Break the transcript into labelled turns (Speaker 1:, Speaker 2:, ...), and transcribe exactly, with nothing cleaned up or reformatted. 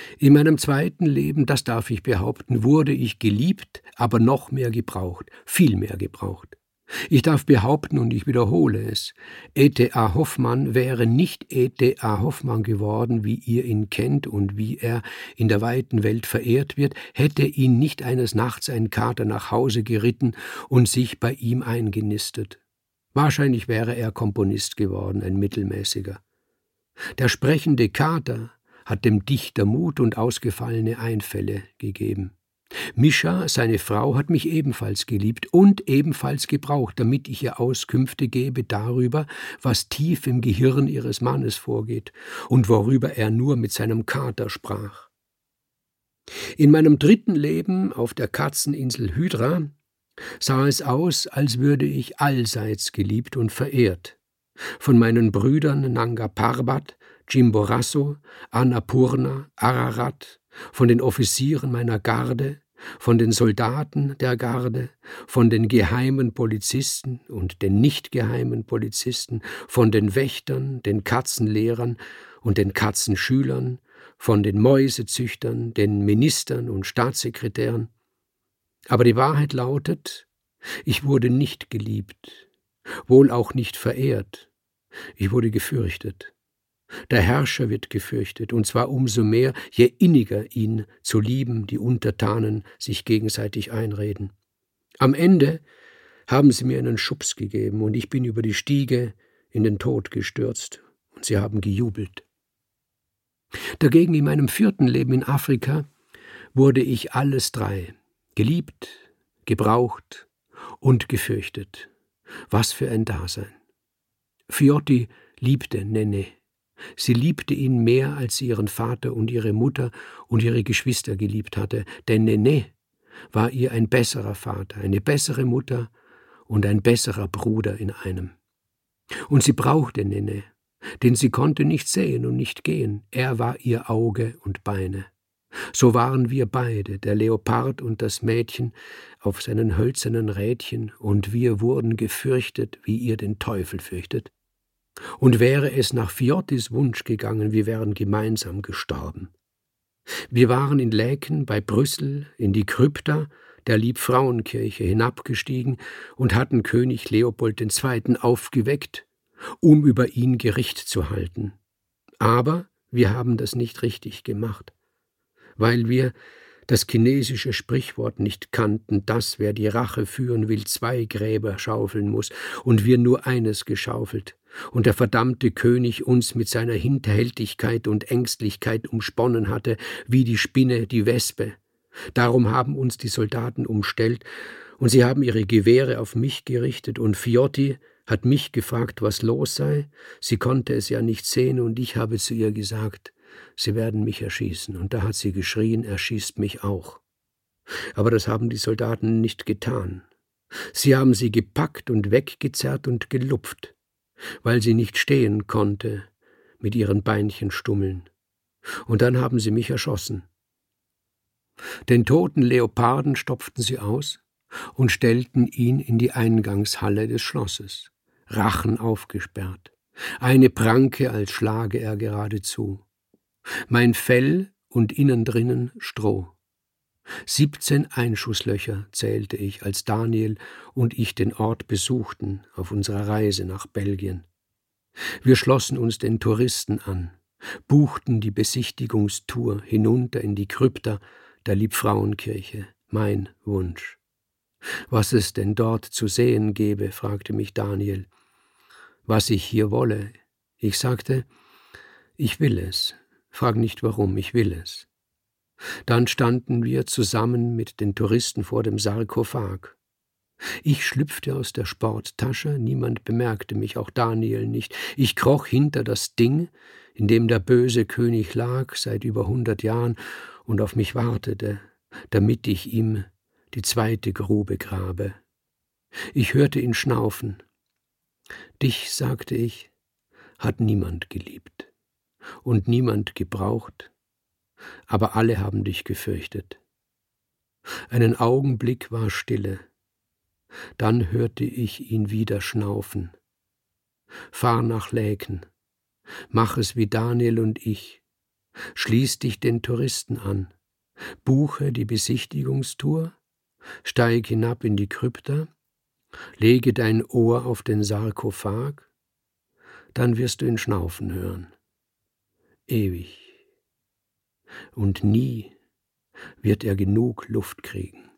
Speaker 1: In meinem zweiten Leben, das darf ich behaupten, wurde ich geliebt, aber noch mehr gebraucht, viel mehr gebraucht. Ich darf behaupten, und ich wiederhole es, E T A Hoffmann wäre nicht E T A Hoffmann geworden, wie ihr ihn kennt und wie er in der weiten Welt verehrt wird, hätte ihn nicht eines Nachts ein Kater nach Hause geritten und sich bei ihm eingenistet. Wahrscheinlich wäre er Komponist geworden, ein mittelmäßiger. Der sprechende Kater hat dem Dichter Mut und ausgefallene Einfälle gegeben. Mischa, seine Frau, hat mich ebenfalls geliebt und ebenfalls gebraucht, damit ich ihr Auskünfte gebe darüber, was tief im Gehirn ihres Mannes vorgeht und worüber er nur mit seinem Kater sprach. In meinem dritten Leben auf der Katzeninsel Hydra sah es aus, als würde ich allseits geliebt und verehrt. Von meinen Brüdern Nanga Parbat, Chimborazo, Annapurna, Ararat, von den Offizieren meiner Garde, von den Soldaten der Garde, von den geheimen Polizisten und den nicht geheimen Polizisten, von den Wächtern, den Katzenlehrern und den Katzenschülern, von den Mäusezüchtern, den Ministern und Staatssekretären. Aber die Wahrheit lautet, ich wurde nicht geliebt, wohl auch nicht verehrt, ich wurde gefürchtet. Der Herrscher wird gefürchtet, und zwar umso mehr, je inniger ihn zu lieben die Untertanen sich gegenseitig einreden. Am Ende haben sie mir einen Schubs gegeben, und ich bin über die Stiege in den Tod gestürzt, und sie haben gejubelt. Dagegen in meinem vierten Leben in Afrika wurde ich alles drei, geliebt, gebraucht und gefürchtet. Was für ein Dasein. Viotti liebte Nene. Sie liebte ihn mehr, als sie ihren Vater und ihre Mutter und ihre Geschwister geliebt hatte, denn Nene war ihr ein besserer Vater, eine bessere Mutter und ein besserer Bruder in einem. Und sie brauchte Nene, denn sie konnte nicht sehen und nicht gehen, er war ihr Auge und Beine. So waren wir beide, der Leopard und das Mädchen, auf seinen hölzernen Rädchen, und wir wurden gefürchtet, wie ihr den Teufel fürchtet. Und wäre es nach Fiottis Wunsch gegangen, wir wären gemeinsam gestorben. Wir waren in Laeken bei Brüssel in die Krypta der Liebfrauenkirche hinabgestiegen und hatten König Leopold der Zweite. Aufgeweckt, um über ihn Gericht zu halten. Aber wir haben das nicht richtig gemacht, weil wir das chinesische Sprichwort nicht kannten, dass wer die Rache führen will, zwei Gräber schaufeln muss, und wir nur eines geschaufelt, und der verdammte König uns mit seiner Hinterhältigkeit und Ängstlichkeit umsponnen hatte, wie die Spinne die Wespe. Darum haben uns die Soldaten umstellt, und sie haben ihre Gewehre auf mich gerichtet, und Fiotti hat mich gefragt, was los sei. Sie konnte es ja nicht sehen, und ich habe zu ihr gesagt, sie werden mich erschießen. Und da hat sie geschrien, erschießt mich auch. Aber das haben die Soldaten nicht getan. Sie haben sie gepackt und weggezerrt und gelupft, weil sie nicht stehen konnte mit ihren Beinchen stummeln. Und dann haben sie mich erschossen. Den toten Leoparden stopften sie aus und stellten ihn in die Eingangshalle des Schlosses, Rachen aufgesperrt, eine Pranke, als schlage er geradezu. Mein Fell und innen drinnen Stroh. Siebzehn Einschusslöcher zählte ich, als Daniel und ich den Ort besuchten auf unserer Reise nach Belgien. Wir schlossen uns den Touristen an, buchten die Besichtigungstour hinunter in die Krypta der Liebfrauenkirche, mein Wunsch. Was es denn dort zu sehen gebe, fragte mich Daniel. Was ich hier wolle. Ich sagte, ich will es. Frag nicht warum, ich will es. Dann standen wir zusammen mit den Touristen vor dem Sarkophag. Ich schlüpfte aus der Sporttasche, niemand bemerkte mich, auch Daniel nicht. Ich kroch hinter das Ding, in dem der böse König lag seit über hundert Jahren und auf mich wartete, damit ich ihm die zweite Grube grabe. Ich hörte ihn schnaufen. Dich, sagte ich, hat niemand geliebt und niemand gebraucht, aber alle haben dich gefürchtet. Einen Augenblick war Stille. Dann hörte ich ihn wieder schnaufen. Fahr nach Laeken, mach es wie Daniel und ich, Schließ dich den Touristen an, buche die Besichtigungstour, steig hinab in die Krypta, lege dein Ohr auf den Sarkophag, dann wirst du ihn schnaufen hören. Ewig. Und nie wird er genug Luft kriegen.